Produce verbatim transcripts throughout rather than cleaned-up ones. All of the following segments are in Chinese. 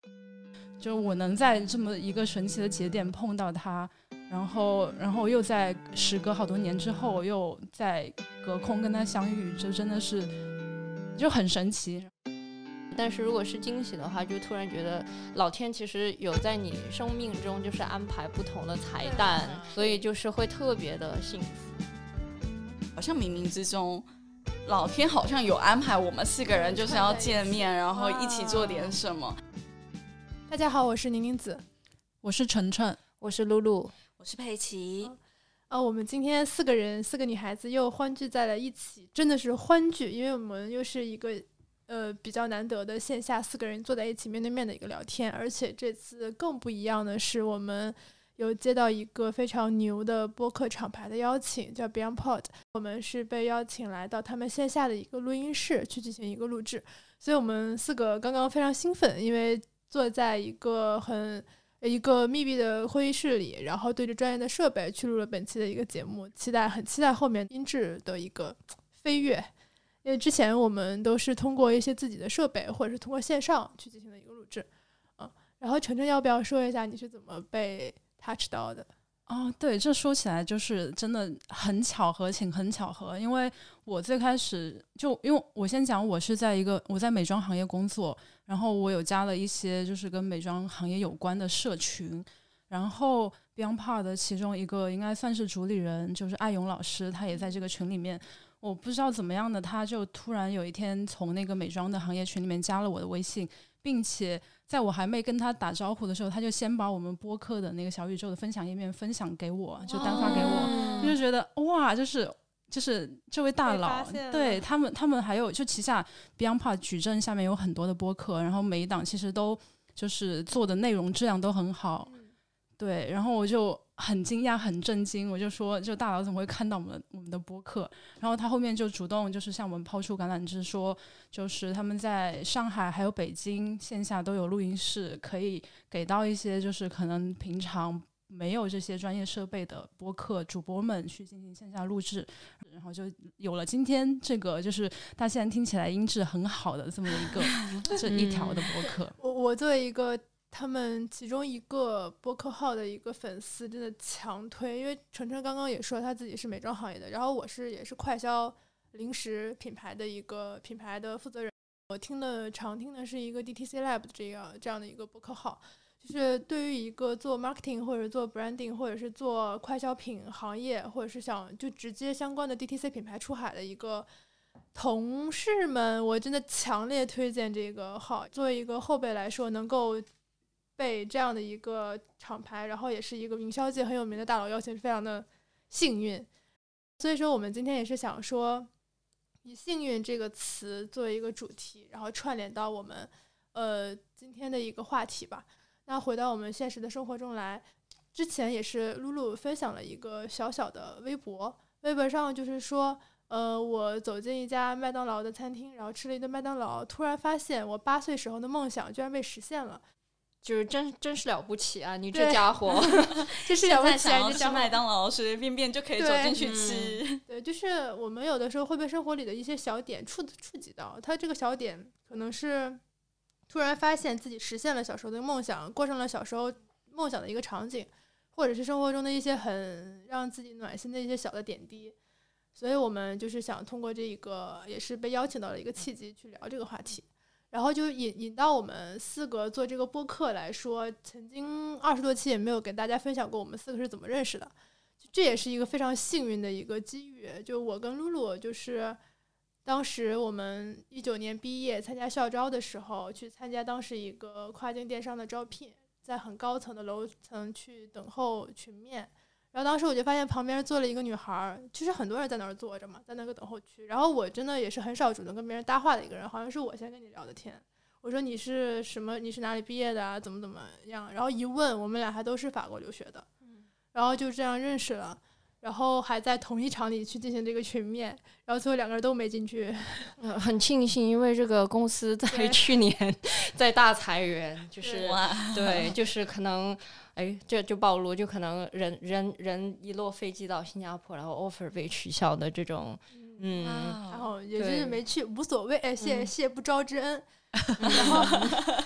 就我能在这么一个神奇的节点碰到他，然后然后又在时隔好多年之后又在隔空跟他相遇，这真的是就很神奇。 但是如果是惊喜的话，就突然觉得老天其实有在你生命中就是安排不同的彩蛋，所以就是会特别的幸福。 好像冥冥之中老天好像有安排我们四个人就是要见面，然后一起做点什么。 大家好，我是宁宁子， 我是晨晨， 我是露露， 我是佩奇。 呃，我们今天四个人四个女孩子又欢聚在了一起，真的是欢聚，因为我们又是一个呃比较难得的线下四个人坐在一起面对面的一个聊天，而且这次更不一样的是我们有接到一个非常牛的播客厂牌的邀请，叫 BeyondPod， 我们是被邀请来到他们线下的一个录音室去进行一个录制，所以我们四个刚刚非常兴奋，因为坐在一个很一个密闭的会议室里，然后对着专业的设备去录了本期的一个节目，期待很期待后面音质的一个飞跃，因为之前我们都是通过一些自己的设备或者是通过线上去进行的一个录制，嗯，然后晨晨要不要说一下你是怎么被 touch 到的？ 哦，对，这说起来就是真的很巧合，请很巧合，因为我最开始就因为我先讲，我是在一个我在美妆行业工作，然后我有加了一些就是跟美妆行业有关的社群，然后 BeyondPod 的其中一个应该算是主理人，就是艾勇老师，他也在这个群里面。我不知道怎么样的，他就突然有一天从那个美妆的行业群里面加了我的微信，并且在我还没跟他打招呼的时候，他就先把我们播客的那个小宇宙的分享页面分享给我，就单发给我，就觉得哇，就是就是这位大佬，对他们他们还有就旗下 BeyondPod 矩阵下面有很多的播客，然后每一档其实都就是做的内容质量都很好，对，然后我就很惊讶很震惊，我就说就大佬怎么会看到我们我们的播客，然后他后面就主动就是向我们抛出橄榄枝，说就是他们在上海还有北京线下都有录音室，可以给到一些就是可能平常没有这些专业设备的播客主播们去进行线下录制，然后就有了今天这个就是大家听起来音质很好的这么一个这一条的播客。 我我作为一个他们其中一个播客号的一个粉丝，真的强推，因为晨晨刚刚也说他自己是美妆行业的，然后我是也是快消零食品牌的一个品牌的负责人，我听的常听的是一个 D T C Lab 这样这样的一个播客号，就是对于一个做 marketing 或者做 branding 或者是做快消品行业或者是想就直接相关的 D T C 品牌出海的一个同事们，我真的强烈推荐这个号。作为一个后辈来说，能够被这样的一个厂牌，然后也是一个营销界很有名的大佬邀请，非常的幸运。所以说我们今天也是想说以幸运这个词作为一个主题，然后串联到我们呃今天的一个话题吧。那回到我们现实的生活中来，之前也是露露分享了一个小小的微博，微博上就是说呃，我走进一家麦当劳的餐厅，然后吃了一顿麦当劳，突然发现我八岁时候的梦想居然被实现了， 就是真真是了不起啊！你这家伙， 这是了不起啊！ 现在想要吃麦当劳，随随便便就可以走进去吃。 对，嗯、对，就是我们有的时候会被生活里的一些小点触触及到，它这个小点可能是突然发现自己实现了小时候的梦想，过上了小时候梦想的一个场景，或者是生活中的一些很让自己暖心的一些小的点滴。所以我们就是想通过这个也是被邀请到了一个契机去聊这个话题，然后就引引到我们四个做这个播客来说，曾经二十多期也没有给大家分享过我们四个是怎么认识的，这也是一个非常幸运的一个机遇。就我跟露露就是当时我们一九年毕业参加校招的时候，去参加当时一个跨境电商的招聘，在很高层的楼层去等候群面，然后当时我就发现旁边坐了一个女孩，其实很多人在那儿坐着嘛，在那个等候区，然后我真的也是很少主动跟别人搭话的一个人，好像是我先跟你聊的天，我说你是什么，你是哪里毕业的啊，怎么怎么样，然后一问我们俩还都是法国留学的，然后就这样认识了，然后还在同一场里去进行这个群面，然后最后两个人都没进去。 呃、很庆幸，因为这个公司在去年在大裁员，就是对，就是可能，哎，这就暴露，就可能人人人一落飞机到新加坡，然后 offer 被取消的这种，嗯， 嗯然后也就是没去，无所谓，哎，谢谢不招之恩。然后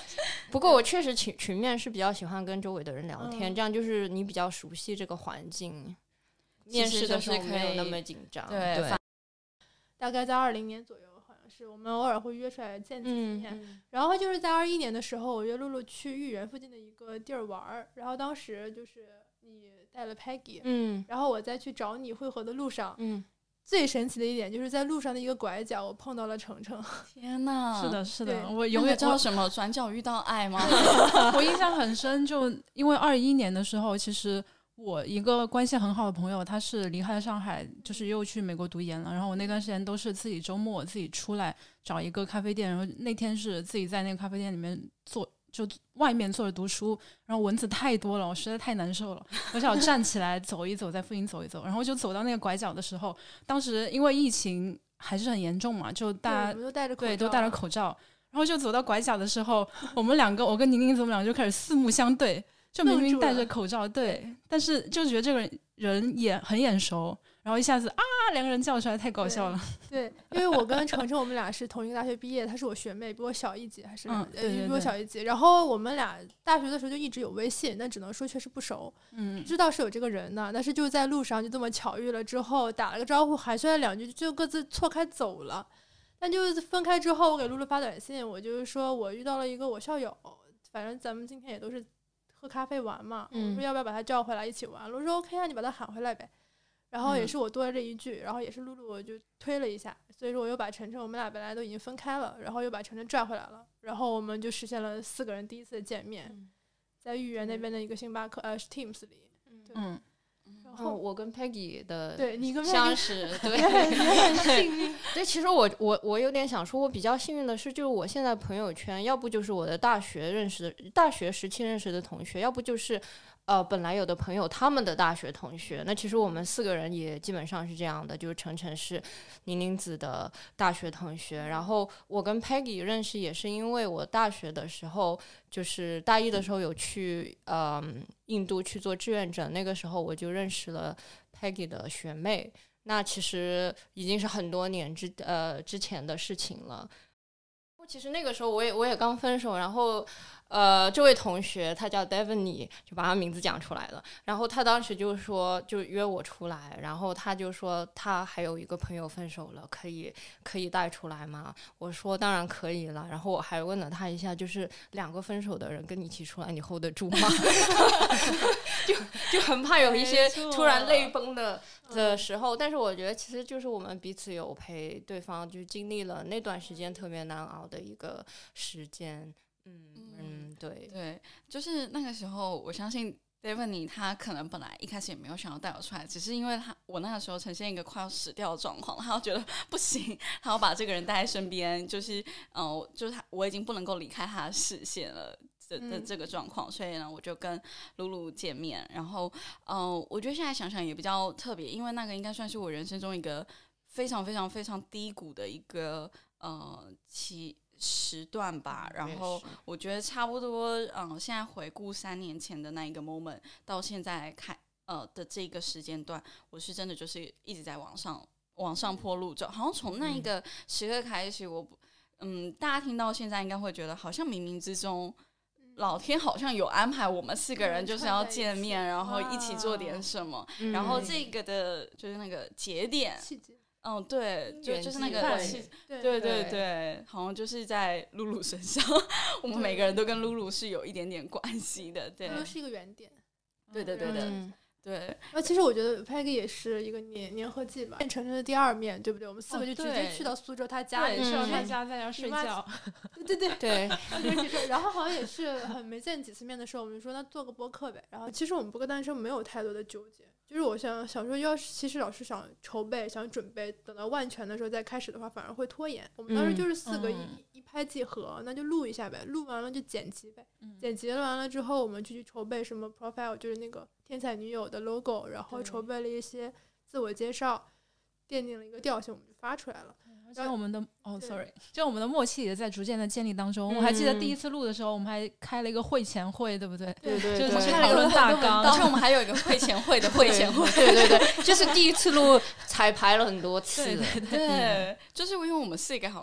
不过我确实群群面是比较喜欢跟周围的人聊天， 嗯、 这样就是你比较熟悉这个环境，面试的时候没有那么紧张。 对， 对大概在二零年左右，好像是我们偶尔会约出来见几面。 嗯、 然后就是在二一年的时候，我约露露去豫园附近的一个地儿玩儿，然后当时就是你带了 Peggy， 嗯， 然后我在去找你汇合的路上， 嗯。 最神奇的一点就是在路上的一个拐角，我碰到了程程。 天哪！ 是的，是的，我永远叫什么转角遇到爱吗？ 我印象很深，就因为二一年的时候，其实我一个关系很好的朋友，他是离开上海，就是又去美国读研了。然后我那段时间都是自己周末自己出来找一个咖啡店，然后那天是自己在那个咖啡店里面坐。就外面坐着读书，然后蚊子太多了，我实在太难受了，我想站起来走一走，在附近走一走，然后就走到那个拐角的时候，当时因为疫情还是很严重嘛，就大家都戴着口罩， 对，都戴着口罩，然后就走到拐角的时候，我们两个，我跟宁宁，我们两个就开始四目相对，就明明戴着口罩，对，但是就觉得这个人也很眼熟。然后一下子啊，两个人叫出来，太搞笑了。 对，对因为我跟程程我们俩是同一个大学毕业，她是我学妹，比我小一级还是、 嗯、对对对比我小一级。然后我们俩大学的时候就一直有微信，但只能说确实不熟， 嗯， 知道是有这个人的，但是就在路上就这么巧遇了之后，打了个招呼，寒暄了两句，就各自错开走了。但就是分开之后，我给露露发短信，我就是说我遇到了一个我校友，反正咱们今天也都是喝咖啡玩嘛， 嗯、 我说要不要把他叫回来一起玩？露露说 OK 啊，你把他喊回来呗。然后也是我多了这一句、嗯、然后也是露露就推了一下，所以说我又把晨晨，我们俩本来都已经分开了，然后又把晨晨拽回来了，然后我们就实现了四个人第一次的见面、嗯、在豫园那边的一个星巴克、嗯、呃 Teams 里。 嗯， 然后我跟 Peggy 的对你跟相识，对， 你很幸运。 对，其实我我我有点想说，我比较幸运的是，就是我现在朋友圈，要不就是我的大学认识的，大学时期认识的同学，要不就是呃本来有的朋友他们的大学同学。那其实我们四个人也基本上是这样的，就是程程是宁宁子的大学同学，然后我跟 Peggy 认识也是因为我大学的时候，就是大一的时候有去呃印度去做志愿者，那个时候我就认识了 Peggy 的学妹。那其实已经是很多年之呃之前的事情了。其实那个时候我也我也刚分手，然后呃这位同学他叫 Devany， 就把他名字讲出来了。然后他当时就说就约我出来，然后他就说他还有一个朋友分手了，可以可以带出来吗？我说当然可以了。然后我还问了他一下，就是两个分手的人跟你一起出来，你 hold 得住吗？就就很怕有一些突然泪崩的的时候，但是我觉得其实就是我们彼此有陪对方，就经历了那段时间特别难熬的一个时间。嗯嗯，对对，就是那个时候，我相信 Devany 他可能本来一开始也没有想要带我出来，只是因为他我那个时候呈现一个快要死掉的状况，他觉得不行，他要把这个人带在身边，就是嗯、呃，就是他我已经不能够离开他的视线了。的这个状况，所以呢，我就跟露露见面。然后，嗯、呃，我觉得现在想想也比较特别，因为那个应该算是我人生中一个非常非常非常低谷的一个呃期时段吧。然后我觉得差不多，嗯、呃，现在回顾三年前的那一个 moment 到现在看呃的这个时间段，我是真的就是一直在往上往上坡路走，好像从那一个时刻开始，我嗯，大家听到现在应该会觉得好像冥冥之中。老天好像有安排我们四个人就是要见面，然后一起做点什么， 嗯、 然后这个的就是那个节点，嗯，对，就就是那个， 对对对对，好像就是在露露身上，我们每个人都跟露露是有一点点关系的，对， 露露是一个原点， 对对对对。 嗯对， 呃，其实我觉得 Peggy 也是一个年粘合剂吧，变成的第二面，对不对？我们四个就直接去到苏州他家里， 去到他家在那睡觉， 对对对对。然后好像也是很没见几次面的时候，我们就说那做个播客呗。然后其实我们播客诞生没有太多的纠结，就是我想想说，要是其实老师想筹备、想准备，等到万全的时候再开始的话，反而会拖延。我们当时就是四个一、嗯、一拍即合，那就录一下呗，录完了就剪辑呗，嗯、剪辑完了之后，我们就去筹备什么 profile， 就是那个。天才女友的 logo， 然后筹备了一些自我介绍，奠定了一个调性，我们就发出来了。 而且我们的哦 ，sorry， 就我们的默契也在逐渐的建立当中。嗯、我还记得第一次录的时候，我们还开了一个会前会，对不对？ 对对对， 就是讨论大纲。 而且我们还有一个会前会的会前会， 对对对，就是第一次录彩排了很多次。 对对对, 对，就是因为我们四个好像。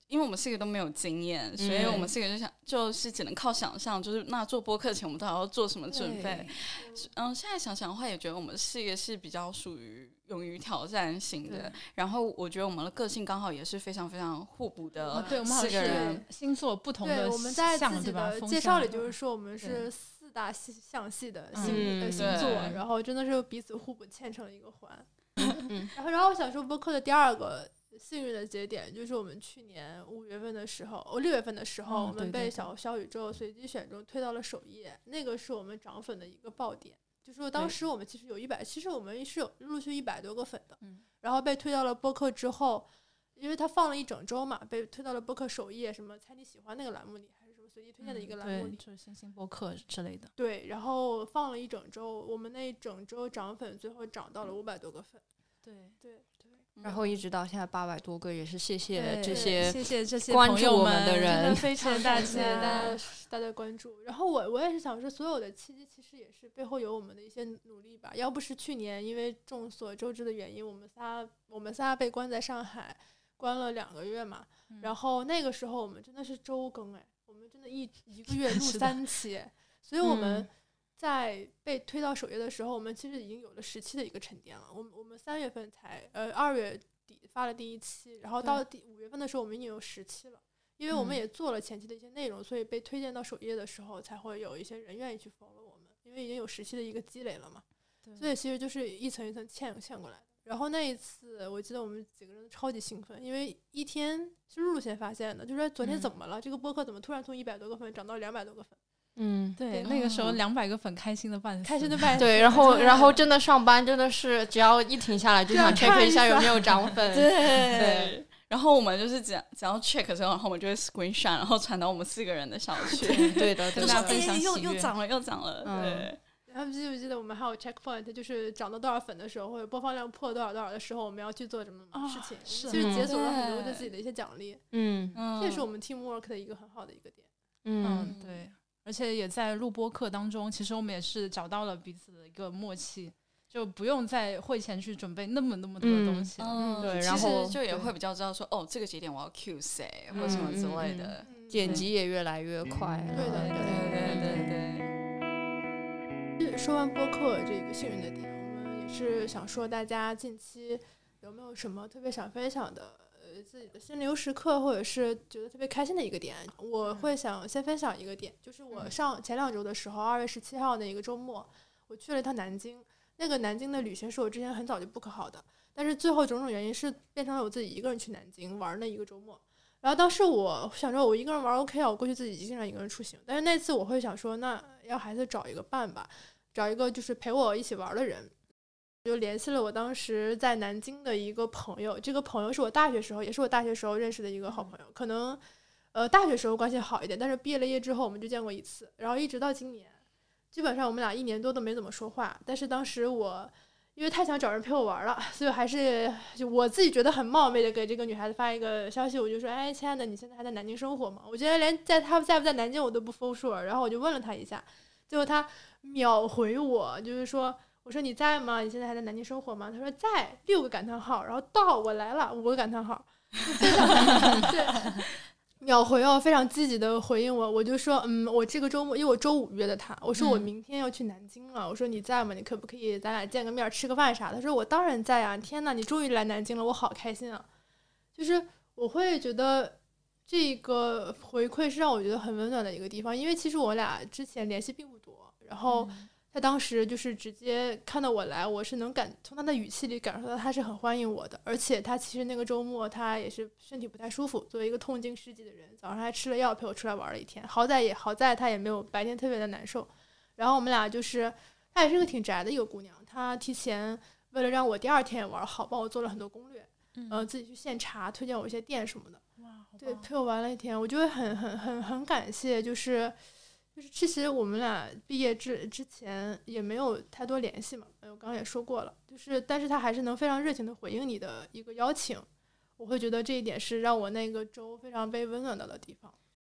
因为我们四个都没有经验，所以我们四个就想就是只能靠想象，就是那做播客前我们到底要做什么准备。嗯，现在想想的话，也觉得我们四个是比较属于勇于挑战型的，然后我觉得我们的个性刚好也是非常非常互补的、 哦、对，我们好四个人星座不同的对，我们在自己的介绍里就是说我们是四大象系的星、嗯呃、星座，然后真的是彼此互补嵌成了一个环。嗯、然后然后我想说播客的第二个幸运的节点就是我们去年五月份的时候，哦六月份的时候，我们被小小宇宙随机选中推到了首页，那个是我们涨粉的一个爆点。就是说当时我们其实有一百，其实我们是有陆续一百多个粉的，嗯，然后被推到了播客之后，因为它放了一整周嘛，被推到了播客首页，什么猜你喜欢那个栏目里，还是什么随机推荐的一个栏目里， 嗯、对，就是星星播客之类的。 对，然后放了一整周，我们那一整周涨粉，最后涨到了五百多个粉。 对对对。 然后一直到现在八百多个，也是谢谢这些谢谢这些关注我们的人， 非常感谢大家大家关注。然后我我也是想说，所有的契机其实也是背后有我们的一些努力吧。要不是去年因为众所周知的原因，我们仨我们仨被关在上海，关了两个月嘛。嗯、然后那个时候我们真的是周更哎，我们真的一一个月录三期，所以我们。嗯在被推到首页的时候，我们其实已经有了十期的一个沉淀了。我们我们三月份才呃二月底发了第一期，然后到第五月份的时候，我们已经有十期了。因为我们也做了前期的一些内容，嗯、所以被推荐到首页的时候，才会有一些人愿意去 follow 我们。因为已经有十期的一个积累了嘛，所以其实就是一层一层嵌嵌过来的。然后那一次，我记得我们几个人超级兴奋，因为一天是露露先发现的，就说昨天怎么了？嗯、这个播客怎么突然从一百多个粉涨到两百多个粉？ 嗯， 对，那个时候两百个粉开心的半死， 开心的半死。 对，然后然后真的上班真的是只要一停下来就想 check 一下有没有涨粉。 对对。然后我们就是只要只要 check 之后，然后我们就会 screenshot， 然后传到我们四个人的小群。 对的， 就说哎又又涨了又涨了。嗯、对。 然后记不记得我们还有 checkpoint， 就是涨到多少粉的时候，或者播放量破多少多少的时候，我们要去做什么事情？哦、是其实解锁了很多对自己的一些奖励。 嗯， 这也是我们 teamwork 的一个很好的一个点。 嗯，对。而且也在录播课当中，其实我们也是找到了彼此的一个默契，就不用在会前去准备那么那么多的东西。 嗯，对，然后就也会比较知道说，哦，这个节点我要 cue 谁、嗯、或什么之类的， 嗯、剪辑也越来越快。 对的，对对对对。说完播客这个幸运的点，我们也是想说，大家近期有没有什么特别想分享的？自己的心流时刻，或者是觉得特别开心的一个点，我会想先分享一个点，就是我上前两周的时候，二月十七号那一个周末，我去了一趟南京。那个南京的旅行是我之前很早就 book 好的，但是最后种种原因是变成了我自己一个人去南京玩的一个周末。然后当时我想说，我一个人玩 OK 啊，我过去自己经常一个人出行。但是那次我会想说，那要还是找一个伴吧，找一个就是陪我一起玩的人。就联系了我当时在南京的一个朋友，这个朋友是我大学时候，也是我大学时候认识的一个好朋友。可能，呃，大学时候关系好一点，但是毕业了业之后我们就见过一次，然后一直到今年，基本上我们俩一年多都没怎么说话。但是当时我因为太想找人陪我玩了，所以还是就我自己觉得很冒昧的给这个女孩子发一个消息，我就说，哎，亲爱的，你现在还在南京生活吗？我觉得连在她在不在南京我都不 for sure， 然后我就问了她一下，最后她秒回我，就是说。我说你在吗？你现在还在南京生活吗？他说在，六个感叹号，然后到我来了，五个感叹号，对，秒回哦，非常积极的回应我。我就说，嗯，我这个周末，因为我周五约的他，我说我明天要去南京了，我说你在吗？你可不可以咱俩见个面吃个饭啥的？他说我当然在啊，天哪，你终于来南京了，我好开心啊！就是我会觉得这个回馈是让我觉得很温暖的一个地方，因为其实我俩之前联系并不多，然后。嗯他当时就是直接看到我来，我是能感从他的语气里感受到他是很欢迎我的，而且他其实那个周末他也是身体不太舒服，作为一个痛经十级的人，早上还吃了药陪我出来玩了一天，好在也好在他也没有白天特别的难受。然后我们俩就是她也是个挺宅的一个姑娘，她提前为了让我第二天玩好，帮我做了很多攻略，嗯、呃，自己去现查，推荐我一些店什么的。 哇， 对，陪我玩了一天，我就会很很很很感谢，就是。就是其实我们俩毕业之之前也没有太多联系嘛，我刚刚也说过了，就是但是他还是能非常热情的回应你的一个邀请，我会觉得这一点是让我那个周非常被温暖到的地方。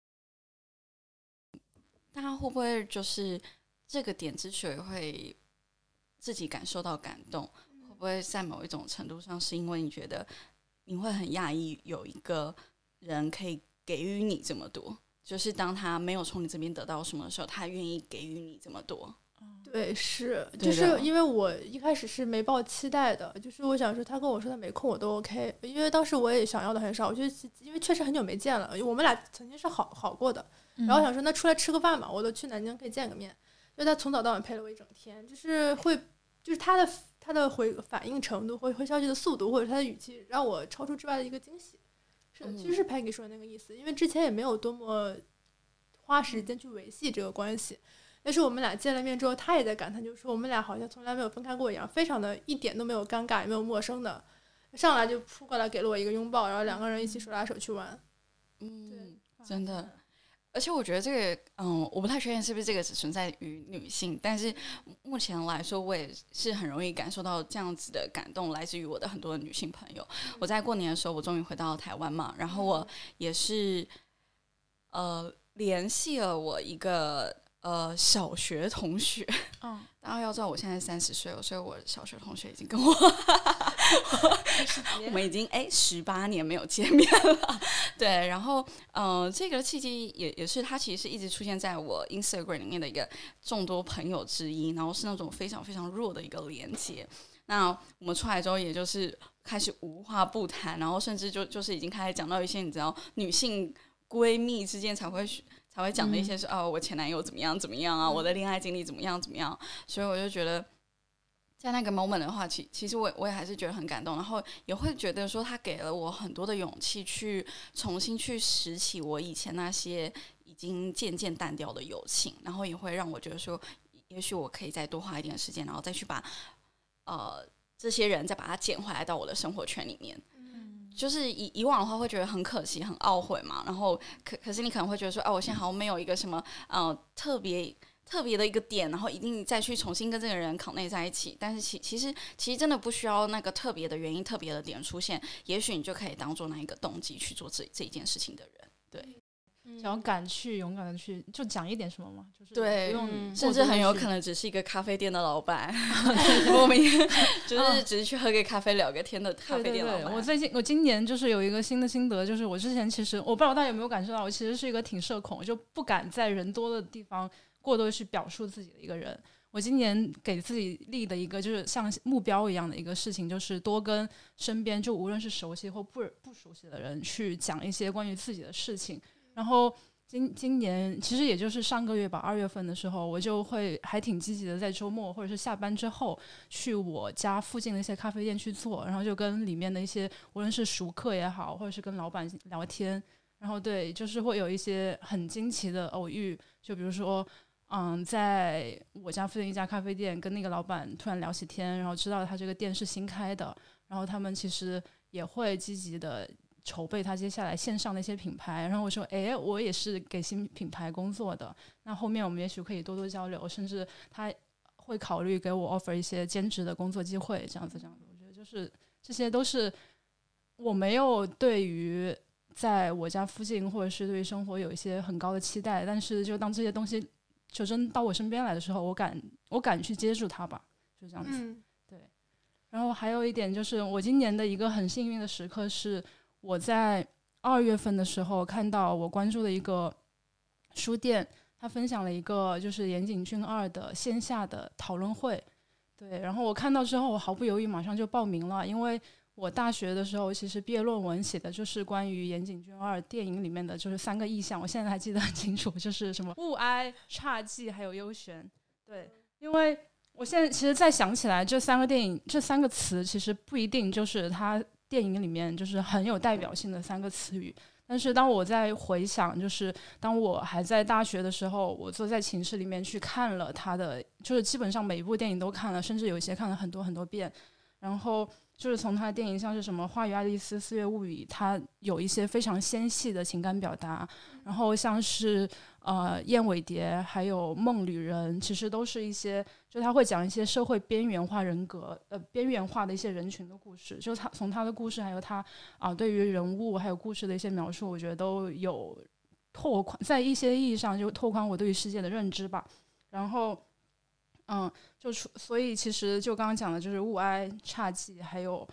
大家会不会就是这个点之所以会自己感受到感动，会不会在某一种程度上是因为你觉得你会很讶异有一个人可以给予你这么多，就是当他没有从你这边得到什么的时候，他愿意给予你这么多。 对，是，就是因为我一开始是没抱期待的，就是我想说他跟我说他没空我都 OK， 因为当时我也想要的很少，我觉得因为确实很久没见了，我们俩曾经是好好过的，然后想说那出来吃个饭嘛，我都去南京可以见个面，因为他从早到晚陪了我一整天，就是会就是他的他的回反应程度或回消息的速度或者他的语气让我超出之外的一个惊喜，是其实是 Peggy 说的那个意思，因为之前也没有多么花时间去维系这个关系。但是我们俩见了面之后，他也在感叹，就是说我们俩好像从来没有分开过一样，非常的一点都没有尴尬，也没有陌生的，上来就扑过来给了我一个拥抱，然后两个人一起手拉手去玩。 嗯，对，真的。而且我觉得这个，嗯，我不太确定是不是这个只存在于女性，但是目前来说，我也是很容易感受到这样子的感动，来自于我的很多的女性朋友。我在过年的时候，我终于回到台湾嘛，然后我也是，呃，联系了我一个。呃，小学同学，嗯，大家要知道我现在三十岁了，所以我小学同学已经跟我，我们已经哎十八年没有见面了，对，然后呃，这个契机也也是他其实是一直出现在我 Instagram 里面的一个众多朋友之一，然后是那种非常非常弱的一个连接。那我们出来之后，也就是开始无话不谈，然后甚至就就是已经开始讲到一些你知道女性闺蜜之间才会。才会讲的一些是、嗯、哦，我前男友怎么样怎么样啊，我的恋爱经历怎么样怎么样，所以我就觉得在那个 moment 的话，其其实我我也还是觉得很感动，然后也会觉得说他给了我很多的勇气，去重新去拾起我以前那些已经渐渐淡掉的友情，然后也会让我觉得说，也许我可以再多花一点时间，然后再去把呃这些人再把它捡回来到我的生活圈里面。就是以以往的话会觉得很可惜很懊悔嘛，然后可可是你可能会觉得说啊，我现在好像没有一个什么呃特别特别的一个点，然后一定再去重新跟这个人 connect 在一起，但是其其实其实真的不需要那个特别的原因特别的点出现，也许你就可以当做那一个动机去做这这一件事情的人。对， 只要敢去勇敢的去就讲一点什么嘛，就是对， 不用甚至很有可能只是一个咖啡店的老板我们就是只是去喝个咖啡聊个天的咖啡店老板。 对对对，我最近我今年就是有一个新的心得，就是我之前其实我不知道大家有没有感受到，我其实是一个挺社恐，就不敢在人多的地方过多去表述自己的一个人。我今年给自己立的一个就是像目标一样的一个事情，就是多跟身边就无论是熟悉或不不熟悉的人去讲一些关于自己的事情。然后今今年其实也就是上个月吧，二月份的时候，我就会还挺积极的，在周末或者是下班之后去我家附近的一些咖啡店去做，然后就跟里面的一些无论是熟客也好，或者是跟老板聊天，然后对，就是会有一些很惊奇的偶遇，就比如说嗯，在我家附近一家咖啡店跟那个老板突然聊起天，然后知道他这个店是新开的，然后他们其实也会积极的筹备他接下来线上的一些品牌，然后我说诶，我也是给新品牌工作的，那后面我们也许可以多多交流，甚至他会考虑给我 offer 一些兼职的工作机会，这样子这样子。我觉得就是这些都是我没有对于在我家附近或者是对于生活有一些很高的期待，但是就当这些东西就真到我身边来的时候，我敢我敢去接触它吧，就这样子、嗯、对。然后还有一点就是我今年的一个很幸运的时刻是我在二月份的时候看到我关注的一个书店，他分享了一个就是岩井俊二的线下的讨论会，对，然后我看到之后我毫不犹豫马上就报名了，因为我大学的时候其实毕业论文写的就是关于岩井俊二电影里面的就是三个意象，我现在还记得很清楚，就是什么物哀、侘寂还有幽玄。对，因为我现在其实再想起来这三个电影这三个词其实不一定就是他电影里面就是很有代表性的三个词语，但是当我在回想就是当我还在大学的时候，我坐在寝室里面去看了他的就是基本上每一部电影都看了，甚至有一些看了很多很多遍，然后就是从他的电影像是什么《花与爱丽丝》《四月物语》，他有一些非常纤细的情感表达，然后像是呃《燕尾蝶》还有《梦旅人》，其实都是一些就他会讲一些社会边缘化人格呃边缘化的一些人群的故事，就是他从他的故事还有他啊、呃、对于人物还有故事的一些描述，我觉得都有拓宽，在一些意义上就拓宽我对于世界的认知吧。然后嗯，就所以其实就刚刚讲的就是物哀、侘寂还有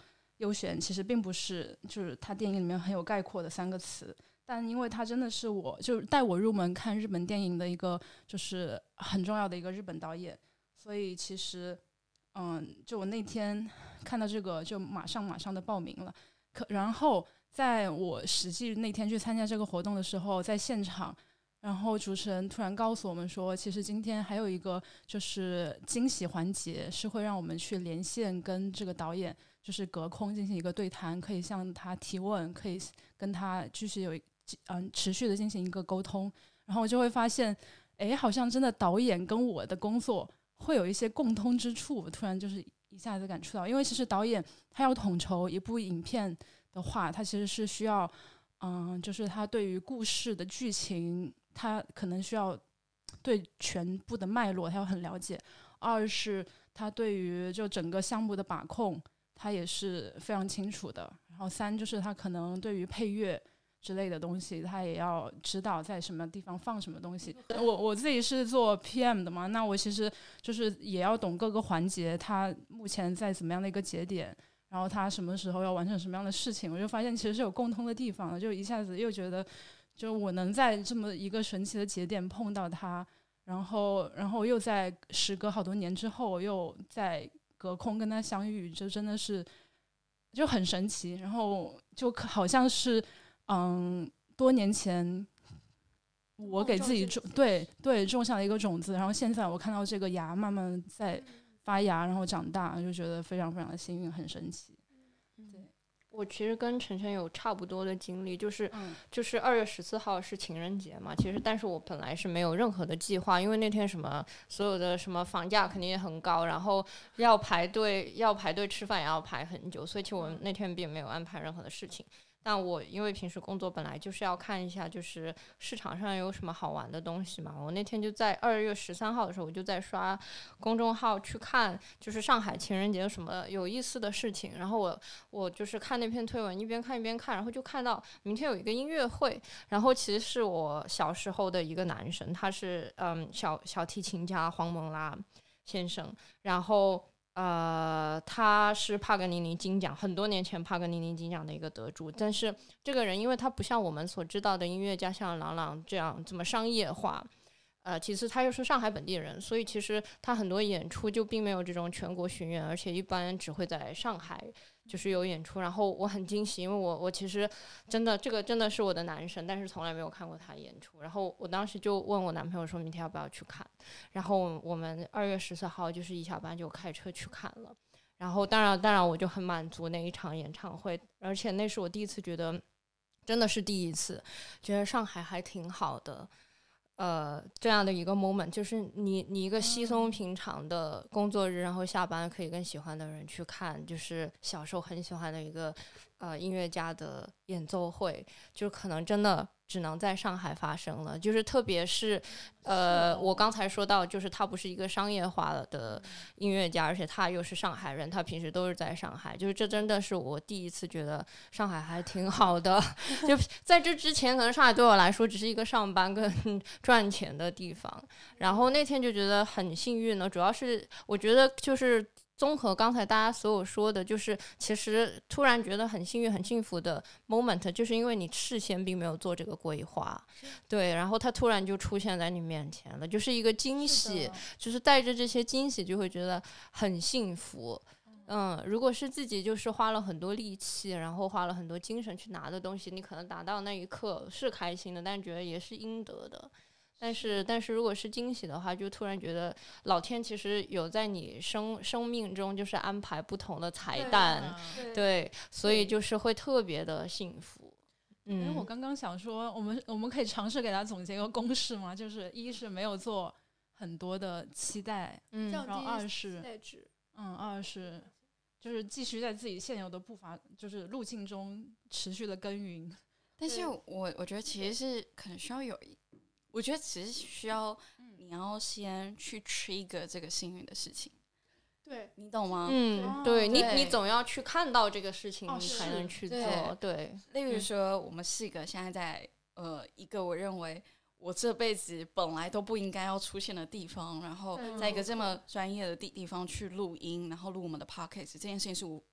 优选其实并不是就是他电影里面很有概括的三个词，但因为他真的是我就是带我入门看日本电影的一个就是很重要的一个日本导演，所以其实嗯，就我那天看到这个就马上马上的报名了。可然后在我实际那天去参加这个活动的时候，在现场然后主持人突然告诉我们说，其实今天还有一个就是惊喜环节，是会让我们去连线跟这个导演就是隔空进行一个对谈，可以向他提问，可以跟他继续有嗯持续的进行一个沟通。然后我就会发现，哎，好像真的导演跟我的工作会有一些共通之处，突然就是一下子感触到，因为其实导演他要统筹一部影片的话，他其实是需要嗯，就是他对于故事的剧情他可能需要对全部的脉络他要很了解，二是他对于就整个项目的把控他也是非常清楚的，然后三就是他可能对于配乐之类的东西他也要知道在什么地方放什么东西。我我自己是做 P M 的嘛，那我其实就是也要懂各个环节他目前在怎么样的一个节点，然后他什么时候要完成什么样的事情，我就发现其实是有共通的地方的，就一下子又觉得就我能在这么一个神奇的节点碰到他，然后然后又在时隔好多年之后又在隔空跟他相遇，就真的是就很神奇。然后就好像是嗯多年前我给自己种对对种下了一个种子，然后现在我看到这个芽慢慢在发芽然后长大，就觉得非常非常的幸运，很神奇。对， 我其实跟晨晨有差不多的经历，就是、 嗯、 就是二月十四号是情人节嘛，其实但是我本来是没有任何的计划，因为那天什么所有的什么房价肯定也很高，然后要排队要排队吃饭也要排很久，所以其实我那天并没有安排任何的事情。但我因为平时工作本来就是要看一下就是市场上有什么好玩的东西嘛，我那天就在二月十三号的时候我就在刷公众号去看就是上海情人节有什么有意思的事情，然后我我就是看那篇推文一边看一边看，然后就看到明天有一个音乐会，然后其实是我小时候的一个男神，他是嗯小小提琴家黄蒙拉先生，然后呃，他是帕格尼尼金奖很多年前帕格尼尼金奖的一个得主，但是这个人因为他不像我们所知道的音乐家像郎朗这样这么商业化，呃，其次他又是上海本地人，所以其实他很多演出就并没有这种全国巡演，而且一般只会在上海就是有演出。然后我很惊喜，因为我我其实真的这个真的是我的男神，但是从来没有看过他演出。然后我当时就问我男朋友说明天要不要去看，然后我们二月十四号就是一下班就开车去看了。然后当然当然我就很满足那一场演唱会，而且那是我第一次觉得真的是第一次觉得上海还挺好的。呃，这样的一个 moment， 就是你你一个稀松平常的工作日，然后下班可以跟喜欢的人去看，就是小时候很喜欢的一个呃音乐家的演奏会，就可能真的只能在上海发生了。就是特别是呃，我刚才说到，就是他不是一个商业化的音乐家，而且他又是上海人，他平时都是在上海，就是这真的是我第一次觉得上海还挺好的。就在这之前，可能上海对我来说只是一个上班跟赚钱的地方，然后那天就觉得很幸运呢，主要是我觉得就是综合刚才大家所有说的，就是其实突然觉得很幸运很幸福的 moment， 就是因为你事先并没有做这个规划，对，然后它突然就出现在你面前了，就是一个惊喜，就是带着这些惊喜就会觉得很幸福。嗯，如果是自己就是花了很多力气，然后花了很多精神去拿的东西，你可能达到那一刻是开心的，但觉得也是应得的。但是但是如果是惊喜的话，就突然觉得老天其实有在你生生命中就是安排不同的彩蛋， 对,、啊、对, 对，所以就是会特别的幸福。 嗯，因为我刚刚想说我们我们可以尝试给他总结一个公式嘛，就是一是没有做很多的期待， 嗯， 然后二是期待值， 嗯，二是就是继续在自己现有的步伐就是路径中持续的耕耘。 但是我我觉得其实是可能需要有一我觉得只是需要你要先去 trigger 这个幸运的事情， 对， 你懂吗？ 嗯，对，你你总要去看到这个事情，你才能去做。 对， 对， 例如说，我们四个现在在呃一个我认为我这辈子本来都不应该要出现的地方，然后在一个这么专业的地地方去录音，然后录我们的 podcast， 这件事情是我我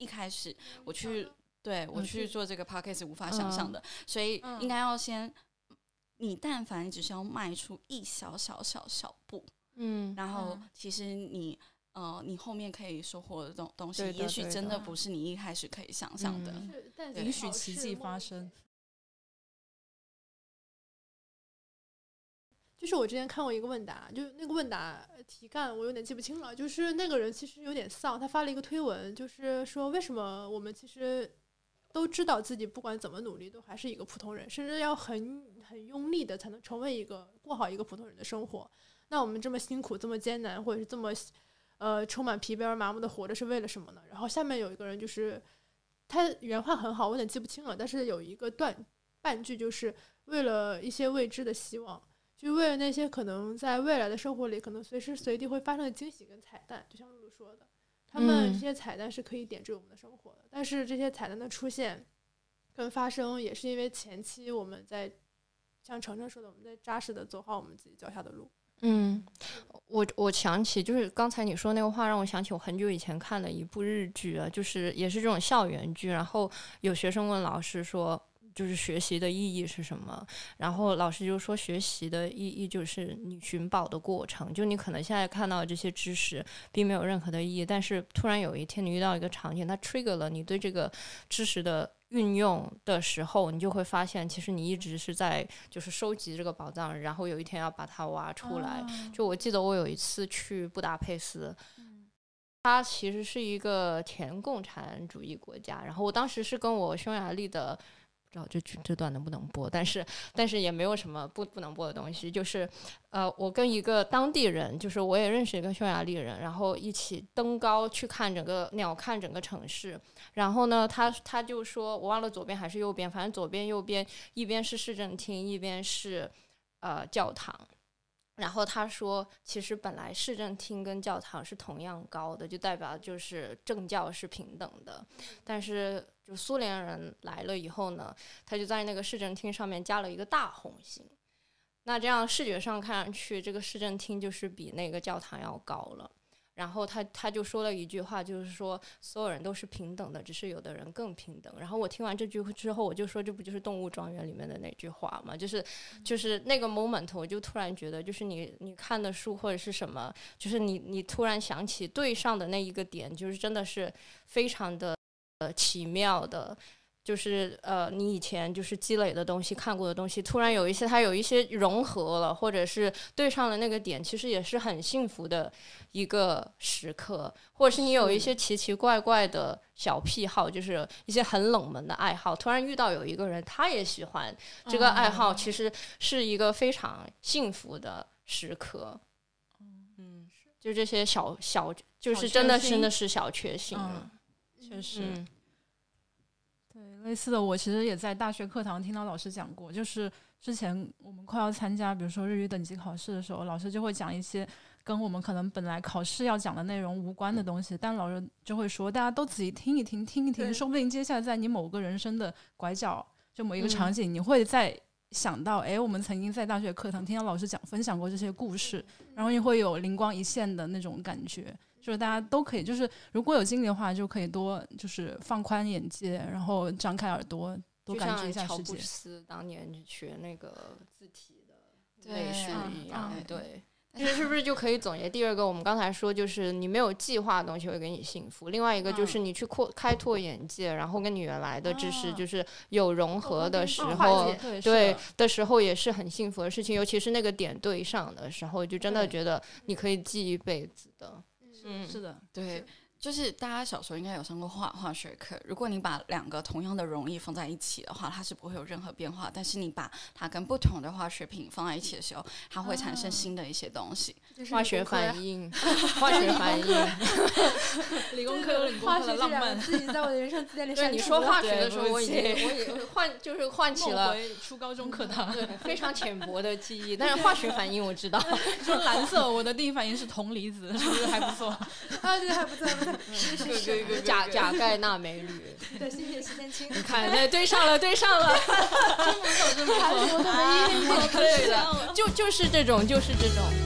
一开始我去对我去做这个 podcast 无法想象的、嗯、所以应该要先你但凡只是要迈出一小小小小步，嗯，然后其实你呃，你后面可以收获的东东西，也许真的不是你一开始可以想象的， 嗯、允许奇迹发生。 就是我之前看过一个问答，就那个问答题干我有点记不清了，就是那个人其实有点丧，他发了一个推文，就是说为什么我们其实都知道自己不管怎么努力都还是一个普通人，甚至要很很用力的才能成为一个过好一个普通人的生活，那我们这么辛苦这么艰难，或者是这么呃充满疲惫而麻木的活着是为了什么呢？然后下面有一个人就是他原话很好，我有点记不清了，但是有一个段半句就是为了一些未知的希望，就为了那些可能在未来的生活里可能随时随地会发生的惊喜跟彩蛋，就像露露说的，他们这些彩蛋是可以点缀我们的生活的、嗯、但是这些彩蛋的出现跟发生也是因为前期我们在像程程说的，我们在扎实的走好我们自己脚下的路。 嗯，我我想起就是刚才你说那个话让我想起我很久以前看了一部日剧啊，就是也是这种校园剧，然后有学生问老师说就是学习的意义是什么，然后老师就说学习的意义就是你寻宝的过程，就你可能现在看到这些知识并没有任何的意义，但是突然有一天你遇到一个场景，它 trigger 了你对这个知识的运用的时候，你就会发现其实你一直是在就是收集这个宝藏，然后有一天要把它挖出来、哦、就我记得我有一次去布达佩斯、嗯、它其实是一个前共产主义国家，然后我当时是跟我匈牙利的不知道这这段能不能播，但是但是也没有什么不不能播的东西，就是呃，我跟一个当地人，就是我也认识一个匈牙利人，然后一起登高去看整个鸟瞰整个城市，然后呢，他他就说我忘了左边还是右边，反正左边右边一边是市政厅，一边是呃教堂。然后他说其实本来市政厅跟教堂是同样高的，就代表就是政教是平等的，但是就苏联人来了以后呢，他就在那个市政厅上面加了一个大红心，那这样视觉上看上去这个市政厅就是比那个教堂要高了。然后他他就说了一句话，就是说所有人都是平等的，只是有的人更平等。然后我听完这句之后，我就说这不就是动物庄园里面的那句话吗？就是就是那个 moment 我就突然觉得，就是你你看的书或者是什么，就是你你突然想起对上的那一个点，就是真的是非常的呃奇妙的，就是呃你以前就是积累的东西看过的东西突然有一些它有一些融合了，或者是对上了那个点，其实也是很幸福的一个时刻。或者是你有一些奇奇怪怪的小癖好，就是一些很冷门的爱好，突然遇到有一个人他也喜欢这个爱好，其实是一个非常幸福的时刻。嗯，就这些小小就是真的真的是小确幸。 嗯，确实。嗯，对，类似的我其实也在大学课堂听到老师讲过，就是之前我们快要参加比如说日语等级考试的时候，老师就会讲一些跟我们可能本来考试要讲的内容无关的东西，但老师就会说大家都仔细听一听听一听，说不定接下来在你某个人生的拐角，就某一个场景、嗯、你会再想到哎，我们曾经在大学课堂听到老师讲分享过这些故事，然后你会有灵光一现的那种感觉，就是大家都可以，就是如果有精力的话就可以多就是放宽眼界，然后张开耳朵多感知一下世界。 就像乔布斯当年学那个字体的类似一样。 对, 对这是不是就可以总结第二个我们刚才说，就是你没有计划的东西会给你幸福，另外一个就是你去扩开拓眼界，然后跟你原来的知识就是有融合的时候、哦、对, 对的时候也是很幸福的事情，尤其是那个点对上的时候，就真的觉得你可以记一辈子的。 嗯，是的， 对，就是大家小时候应该有上过化化学课，如果你把两个同样的溶液放在一起的话，它是不会有任何变化，但是你把它跟不同的化学品放在一起的时候，它会产生新的一些东西、 啊、化学反应化学反应理工科有理工科的浪漫， 自己在我的人生字典里删除了。 你说化学的时候我已经我也唤就是唤起了初高中课堂对非常浅薄的记忆，但是化学反应我知道说蓝色我的第一反应是铜离子，是不是还不错啊？对，还不错还不错、 嗯、钾钾钙钠镁铝对，谢谢西天青， 你看对对上了对上了真不错真不错， 对的，就就是这种就是这种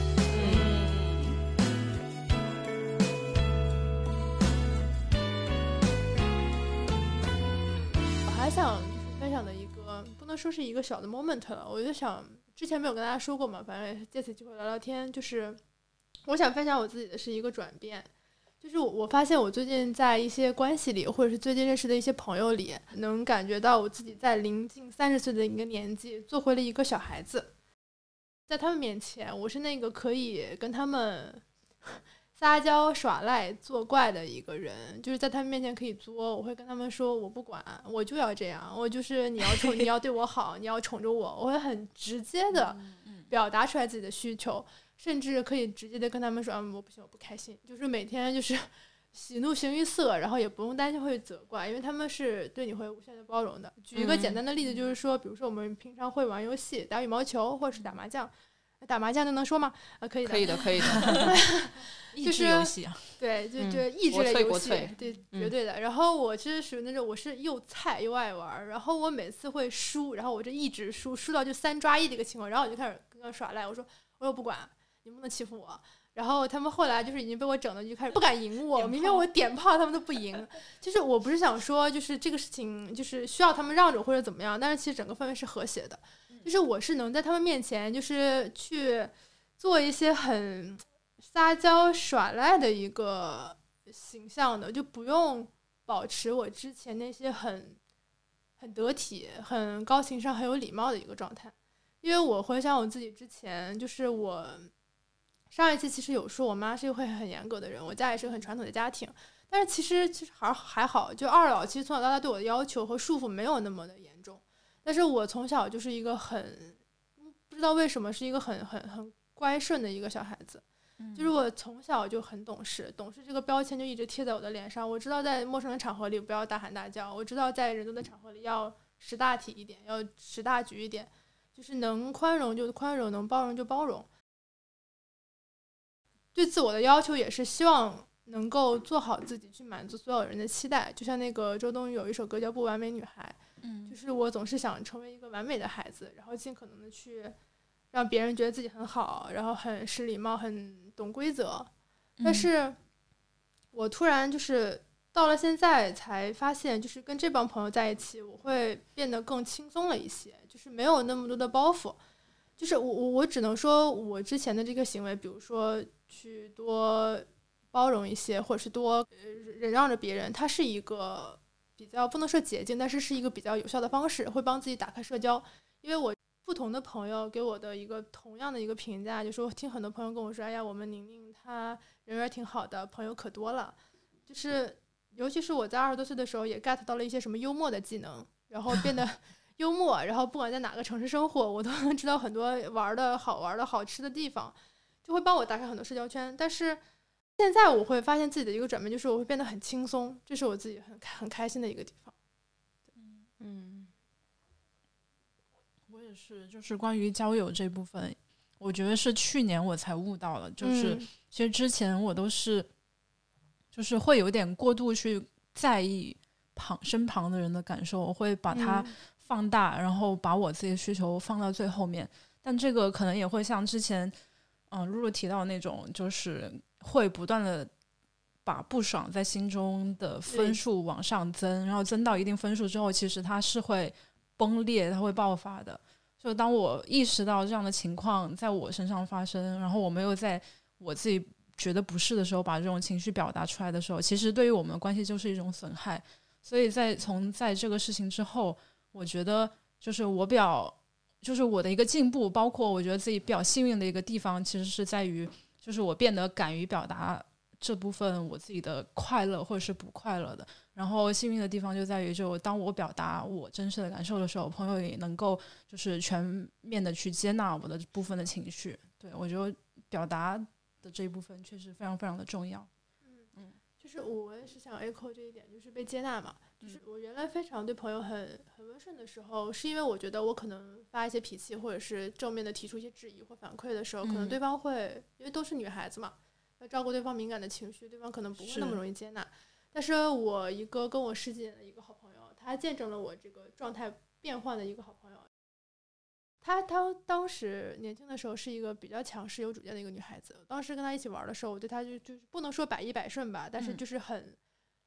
想就是分享的一个，不能说是一个小的 moment 了，我就想之前没有跟大家说过嘛，反正也是借此机会聊聊天。就是我想分享我自己的是一个转变，就是我我发现我最近在一些关系里，或者是最近认识的一些朋友里，能感觉到我自己在临近三十岁的一个年纪，做回了一个小孩子。在他们面前，我是那个可以跟他们撒娇耍赖作怪的一个人，就是在他们面前可以作，我会跟他们说我不管，我就要这样，我就是你要宠，你要对我好，你要宠着我，我会很直接的表达出来自己的需求，甚至可以直接的跟他们说，嗯，我不行，我不开心，就是每天就是喜怒形于色，然后也不用担心会责怪，因为他们是对你会无限的包容的。举一个简单的例子，就是说，比如说我们平常会玩游戏，打羽毛球或者是打麻将，打麻将就能说吗？啊，可以的， 可以的，可以的。 益智游戏啊， 对，就就益智类游戏，对，绝对的。然后我其实属于那种我是又菜又爱玩，然后我每次会输，然后我就一直输，输到就三抓一的一个情况，然后我就开始跟他耍赖，我说我说不管，你不能欺负我。然后他们后来就是已经被我整的就开始不敢赢我，明明我点炮他们都不赢。就是我不是想说就是这个事情就是需要他们让着或者怎么样，但是其实整个氛围是和谐的，就是我是能在他们面前就是去做一些很撒娇耍赖的一个形象的，就不用保持我之前那些很很得体很高情商很有礼貌的一个状态。因为我回想我自己之前，就是我上一期其实有说我妈是一个会很严格的人，我家也是个很传统的家庭，但是其实其实还还好，就二老其实从小到大对我的要求和束缚没有那么的严重，但是我从小就是一个很不知道为什么是一个很很很乖顺的一个小孩子，就是我从小就很懂事，懂事这个标签就一直贴在我的脸上。我知道在陌生的场合里不要大喊大叫，我知道在人多的场合里要识大体一点，要识大局一点，就是能宽容就宽容，能包容就包容。对自我的要求也是希望能够做好自己，去满足所有人的期待。就像那个周冬雨有一首歌叫《不完美女孩》，嗯，就是我总是想成为一个完美的孩子，然后尽可能的去让别人觉得自己很好，然后很识礼貌，很懂规则。但是我突然就是到了现在才发现，就是跟这帮朋友在一起，我会变得更轻松了一些，就是没有那么多的包袱。就是我我我只能说我之前的这个行为，比如说去多包容一些，或者是多忍让着别人，它是一个比较不能说捷径，但是是一个比较有效的方式，会帮自己打开社交。因为我不同的朋友给我的一个同样的一个评价，就是我听很多朋友跟我说，哎呀，我们宁宁她人缘挺好的，朋友可多了。就是尤其是我在二十多岁的时候，也 get 到了一些什么幽默的技能，然后变得幽默，然后不管在哪个城市生活，我都能知道很多玩的好玩的好吃的地方，就会帮我打开很多社交圈。但是现在我会发现自己的一个转变，就是我会变得很轻松，这是我自己很很开心的一个地方。 嗯，我也是，就是关于交友这部分，我觉得是去年我才悟到了，就是其实之前我都是就是会有点过度去在意旁身旁的人的感受，我会把它放大，然后把我自己的需求放到最后面。但这个可能也会像之前嗯露露提到那种，就是会不断的把不爽在心中的分数往上增，然后增到一定分数之后，其实它是会崩裂，它会爆发的。就当我意识到这样的情况在我身上发生，然后我没有在我自己觉得不适的时候把这种情绪表达出来的时候，其实对于我们的关系就是一种损害。所以在从在这个事情之后，我觉得就是我比较就是我的一个进步，包括我觉得自己比较幸运的一个地方，其实是在于就是我变得敢于表达这部分我自己的快乐或者是不快乐的。然后幸运的地方就在于，就当我表达我真实的感受的时候，朋友也能够就是全面的去接纳我的部分的情绪。对，我觉得表达的这一部分确实非常非常的重要。 嗯，就是我也是想 echo 这一点，就是被接纳嘛。就是我原来非常对朋友很很温顺的时候，是因为我觉得我可能发一些脾气，或者是正面的提出一些质疑或反馈的时候，可能对方会因为都是女孩子嘛，要照顾对方敏感的情绪，对方可能不会那么容易接纳。但是我一个跟我十几年的一个好朋友，他见证了我这个状态变换的一个好朋友。她她当时年轻的时候是一个比较强势有主见的一个女孩子，当时跟她一起玩的时候，我对她就就是不能说百依百顺吧，但是就是很、嗯、